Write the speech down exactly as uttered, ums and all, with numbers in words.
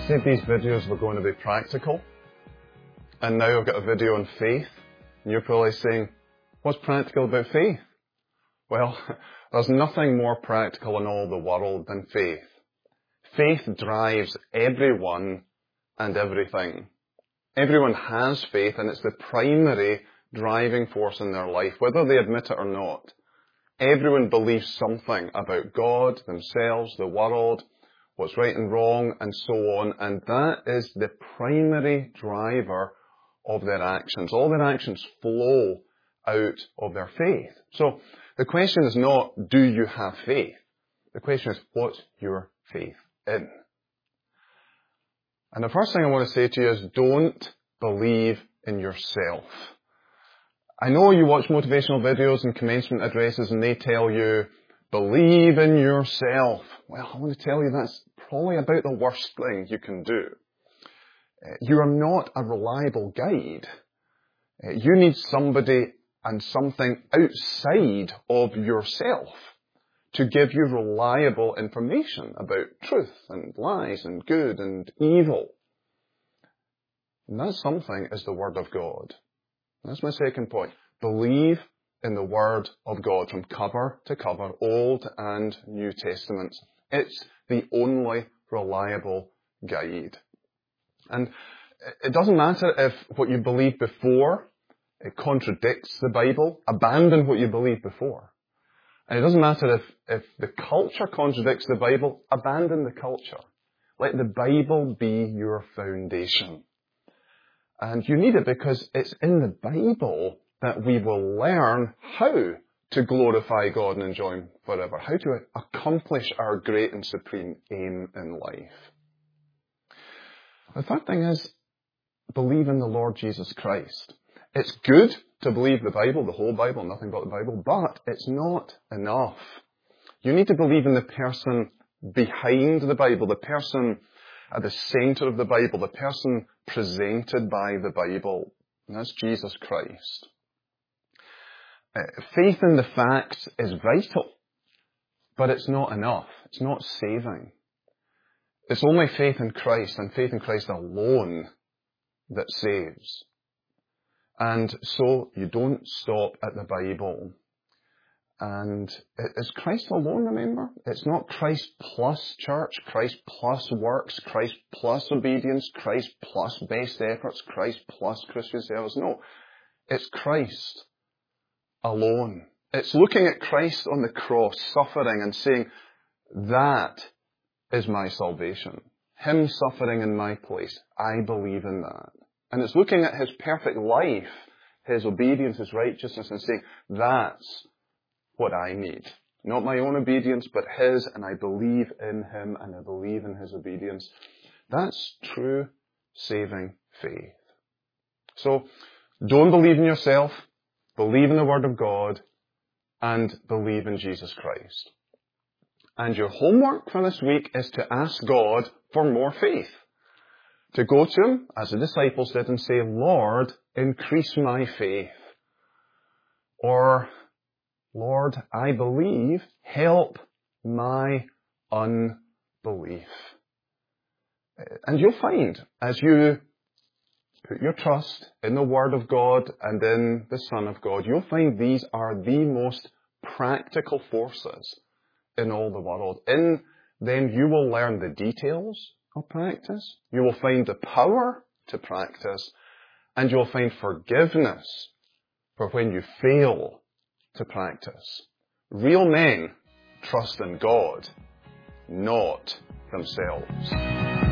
said these videos were going to be practical, and now I've got a video on faith, and you're probably saying, what's practical about faith? Well, there's nothing more practical in all the world than faith. Faith drives everyone and everything. Everyone has faith, and it's the primary driving force in their life, whether they admit it or not. Everyone believes something about God, themselves, the world, what's right and wrong, and so on, and that is the primary driver of their actions. All their actions flow out of their faith. So the question is not, do you have faith? The question is, what's your faith in? And the first thing I want to say to you is, don't believe in yourself. I know you watch motivational videos and commencement addresses and they tell you, believe in yourself. Well, I want to tell you that's probably about the worst thing you can do. You are not a reliable guide. You need somebody and something outside of yourself to give you reliable information about truth and lies and good and evil. And that something is the Word of God. That's my second point. Believe in the Word of God from cover to cover, Old and New Testaments. It's the only reliable guide. And it doesn't matter if what you believed before it contradicts the Bible. Abandon what you believed before. And it doesn't matter if, if the culture contradicts the Bible. Abandon the culture. Let the Bible be your foundation. And you need it because it's in the Bible that we will learn how to glorify God and enjoy Him forever. How to accomplish our great and supreme aim in life. The third thing is, believe in the Lord Jesus Christ. It's good to believe the Bible, the whole Bible, nothing but the Bible, but it's not enough. You need to believe in the person behind the Bible, the person at the center of the Bible, the person presented by the Bible, and that's Jesus Christ. Uh, faith in the facts is vital, but it's not enough. It's not saving. It's only faith in Christ and faith in Christ alone that saves. And so you don't stop at the Bible. And it's Christ alone, remember? It's not Christ plus church, Christ plus works, Christ plus obedience, Christ plus best efforts, Christ plus Christian service. No, it's Christ alone. It's looking at Christ on the cross, suffering and saying, that is my salvation. Him suffering in my place. I believe in that. And it's looking at His perfect life, His obedience, His righteousness, and saying, that's what I need. Not my own obedience, but His, and I believe in Him, and I believe in His obedience. That's true saving faith. So, don't believe in yourself, believe in the Word of God, and believe in Jesus Christ. And your homework for this week is to ask God for more faith. To go to Him, as the disciples did, and say, Lord, increase my faith. Or, Lord, I believe, help my unbelief. And you'll find, as you put your trust in the Word of God and in the Son of God, you'll find these are the most practical forces in all the world. In them you will learn the details of practice, you will find the power to practice, and you will find forgiveness for when you fail to practice. Real men trust in God, not themselves.